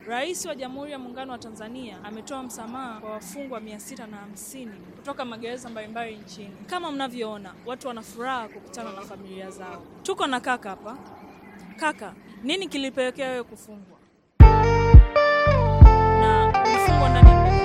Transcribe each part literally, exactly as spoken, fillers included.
Rais wa Jamhuri ya Muungano wa Tanzania ametoa msamaha kwa wafungwa mia sita na hamsini kutoka magereza mbalimbali nchini. Kama mnavyoona, watu wana furaha kukutana na familia zao. Tuko na kaka hapa. Kaka, nini kilipelekea wewe kufungwa? Na ulifungwa ndani ya gereza?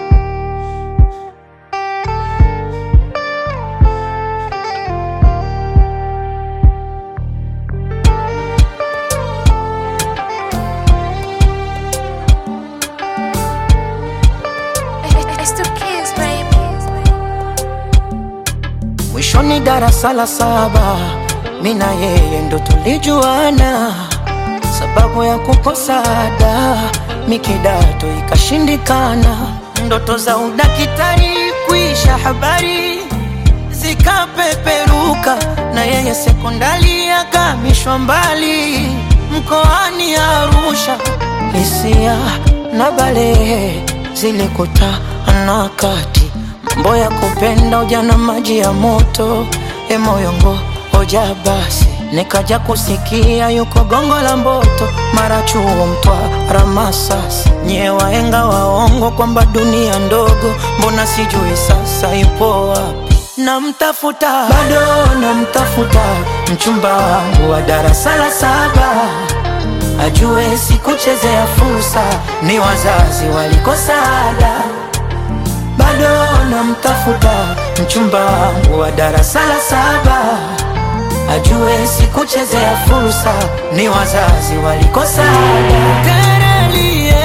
Mwishoni darasa la saba, mina yeye ndo tulijuana. Sababu ya kukosa ada, mikidato ikashindikana. Ndoto za udakitari kuisha habari zikapeperuka, na yeye sekondari akamishwa mbali mkoani Arusha. Hisia na balehe zilikutana kati, mambo ya kupenda ujana maji ya moto. E moyongo hoja basi, nikaja kusikia yuko Gongo la Mboto, mara chuo Mtwara Masasi. Nye wahenga waongo kwamba dunia ndogo, mbona sijui sasa ipo wapi? Namtafuta, bado namtafuta, mchumba wangu wa darasa la saba, ajue sikuchezea fursa, ni wazazi walikosa ada. Bado namtafuta, mchumba wangu wa darasa la saba, ajue sikuchezea fursa, ni wazazi walikosa ada. Terelie,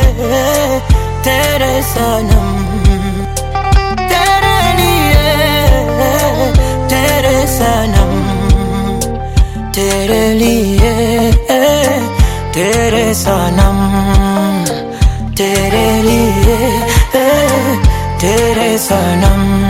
tere sanam, terelie, tere sanam, terelie, tere sanam, terelie, tere sanam.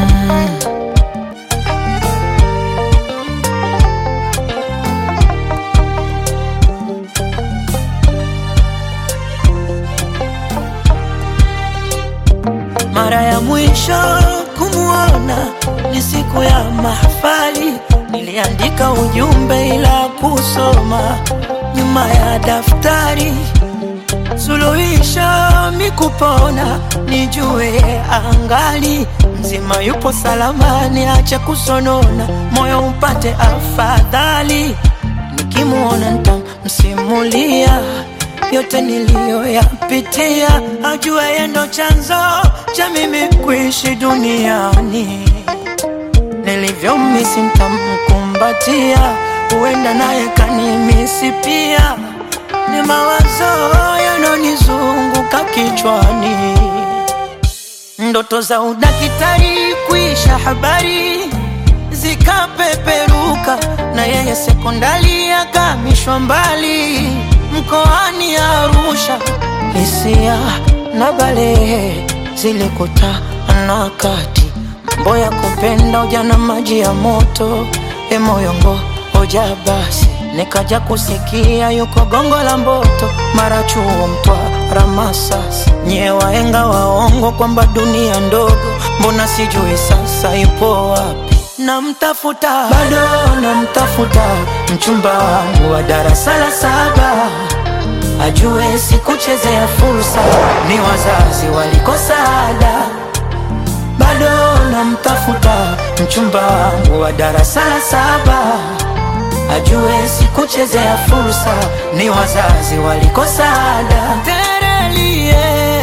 Mara ya mwisho kumuona ni siku ya mahafali, niliandika ujumbe ila kusoma nyuma ya daftari. Suluhisho mikupona, nijue angali mzima yupo salamani, acha kusonona, moyo upate afadhali. Nikimuona nitamsimulia yote niliyoyapitia, ajue yeye ndo chanzo cha mimi kuishi duniani. Nilivyomisi nitamkumbatia, huenda naye kanimisi pia. Ni mawazo yanonizunguka kichwani, ndoto za udakitari kuisha habari zikapeperuka, na yeye sekondari akamishwa mbali mkoani Arusha. Hisia na balehe zilikutana kati, mambo ya kupenda ujana maji ya moto. E moyongo hoja basi, nikaja kusikia yuko Gongo la Mboto, mara chuo Mtwara Masasi. Nye wahenga waongo kwamba dunia ndogo, mbona sijui sasa ipo wapi? Namtafuta, bado namtafuta, mchumba wangu wa darasa la saba, ajue sikuchezea fursa, ni wazazi walikosa ada. Bado namtafuta, mchumba wangu wa darasa la saba, ajue sikuchezea fursa, ni wazazi walikosa ada. Terelie,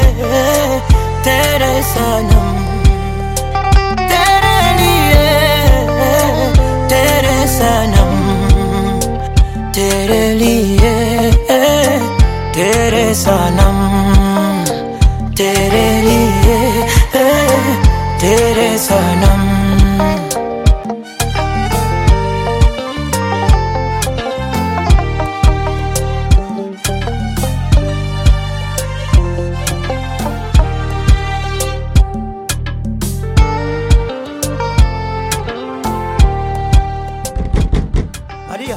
tere sanam, terelie, tere sanam, terelie, tere sanam, terelie, tere sanam. Maria.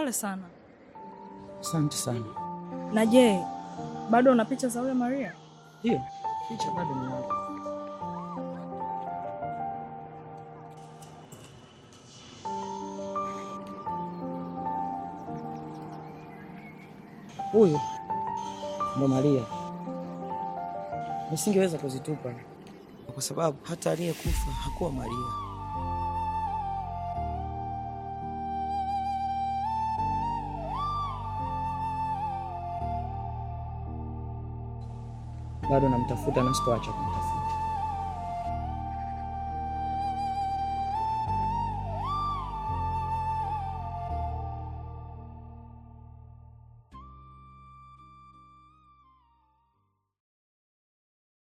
Pole sana. Asante sana. Na je, bado una picha za yule Maria? Hiyo picha bado ninayo. Huyu ndo Maria. Nisingeweza kuzitupa kwa sababu hata aliyekufa hakuwa Maria. Bado namtafuta na sitoacha kumtafuta.